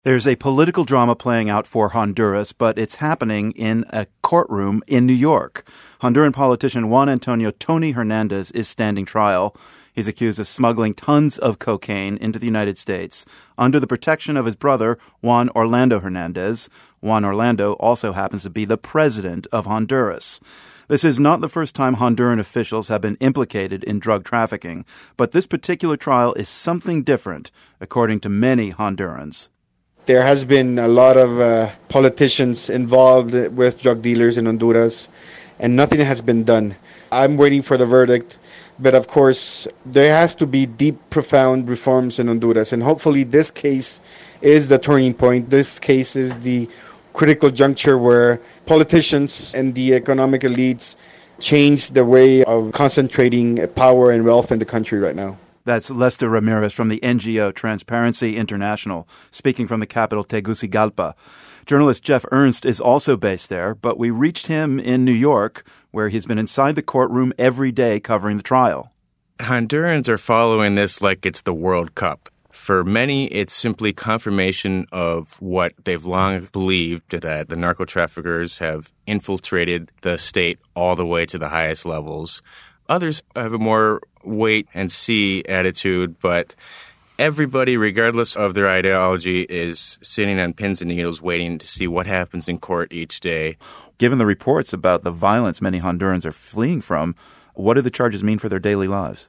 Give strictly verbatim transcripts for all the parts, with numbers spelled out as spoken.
There's a political drama playing out for Honduras, but it's happening in a courtroom in New York. Honduran politician Juan Antonio Tony Hernandez is standing trial. He's accused of smuggling tons of cocaine into the United States under the protection of his brother, Juan Orlando Hernandez. Juan Orlando also happens to be the president of Honduras. This is not the first time Honduran officials have been implicated in drug trafficking, but this particular trial is something different, according to many Hondurans. There has been a lot of uh, politicians involved with drug dealers in Honduras, and nothing has been done. I'm waiting for the verdict, but of course, there has to be deep, profound reforms in Honduras, and hopefully this case is the turning point. This case is the critical juncture where politicians and the economic elites change the way of concentrating power and wealth in the country right now. That's Lester Ramirez from the N G O Transparency International, speaking from the capital Tegucigalpa. Journalist Jeff Ernst is also based there, but we reached him in New York, where he's been inside the courtroom every day covering the trial. Hondurans are following this like it's the World Cup. For many, it's simply confirmation of what they've long believed, that the narco-traffickers have infiltrated the state all the way to the highest levels. Others have a more wait-and-see attitude, but everybody, regardless of their ideology, is sitting on pins and needles waiting to see what happens in court each day. Given the reports about the violence many Hondurans are fleeing from, what do the charges mean for their daily lives?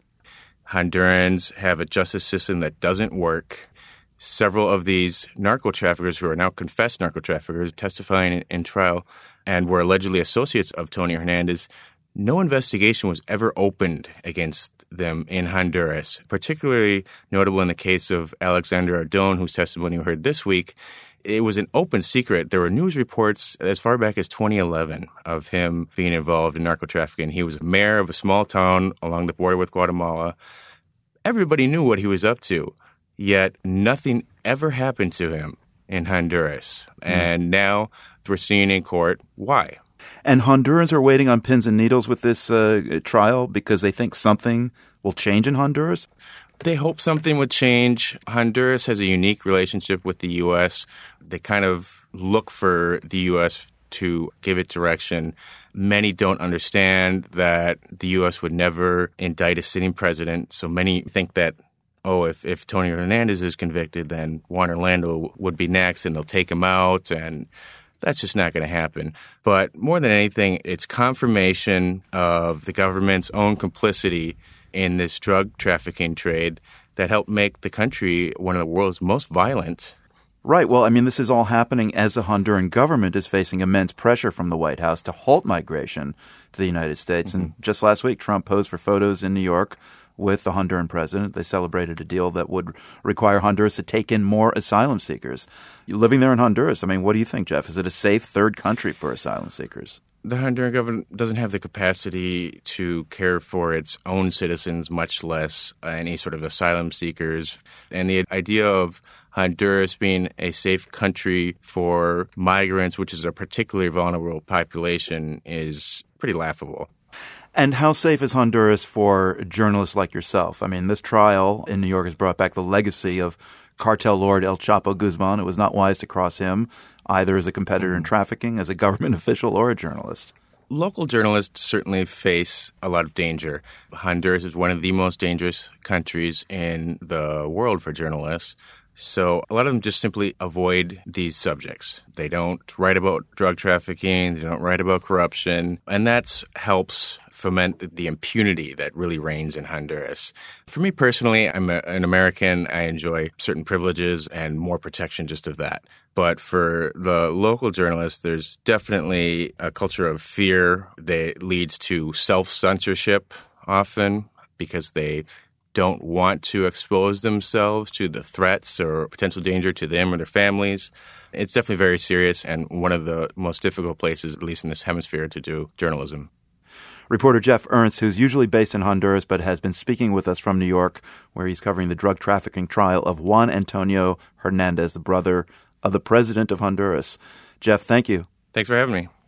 Hondurans have a justice system that doesn't work. Several of these narco-traffickers, who are now confessed narco-traffickers, testifying in, in trial and were allegedly associates of Tony Hernandez, no investigation was ever opened against them in Honduras. Particularly notable in the case of Alexander Ardon, whose testimony we heard this week. It was an open secret. There were news reports as far back as twenty eleven of him being involved in narco-trafficking. He was mayor of a small town along the border with Guatemala. Everybody knew what he was up to, yet nothing ever happened to him in Honduras. Mm. And now we're seeing in court why. And Hondurans are waiting on pins and needles with this uh, trial because they think something will change in Honduras? They hope something would change. Honduras has a unique relationship with the U S. They kind of look for the U S to give it direction. Many don't understand that the U S would never indict a sitting president, so many think that, oh, if, if Tony Hernandez is convicted, then Juan Orlando would be next and they'll take him out, and that's just not going to happen. But more than anything, it's confirmation of the government's own complicity in this drug trafficking trade that helped make the country one of the world's most violent. Right. Well, I mean, this is all happening as the Honduran government is facing immense pressure from the White House to halt migration to the United States. Mm-hmm. And just last week, Trump posed for photos in New York with the Honduran president. They celebrated a deal that would require Honduras to take in more asylum seekers. You're living there in Honduras, I mean, what do you think, Jeff? Is it a safe third country for asylum seekers? The Honduran government doesn't have the capacity to care for its own citizens, much less any sort of asylum seekers. And the idea of Honduras being a safe country for migrants, which is a particularly vulnerable population, is pretty laughable. And how safe is Honduras for journalists like yourself? I mean, this trial in New York has brought back the legacy of cartel lord El Chapo Guzman. It was not wise to cross him, either as a competitor in trafficking, as a government official, or a journalist. Local journalists certainly face a lot of danger. Honduras is one of the most dangerous countries in the world for journalists. So a lot of them just simply avoid these subjects. They don't write about drug trafficking. They don't write about corruption. And that helps foment the impunity that really reigns in Honduras. For me personally, I'm a, an American. I enjoy certain privileges and more protection just of that. But for the local journalists, there's definitely a culture of fear that leads to self-censorship often because they don't want to expose themselves to the threats or potential danger to them or their families. It's definitely very serious and one of the most difficult places, at least in this hemisphere, to do journalism. Reporter Jeff Ernst, who's usually based in Honduras but has been speaking with us from New York, where he's covering the drug trafficking trial of Juan Antonio Hernandez, the brother of the president of Honduras. Jeff, thank you. Thanks for having me.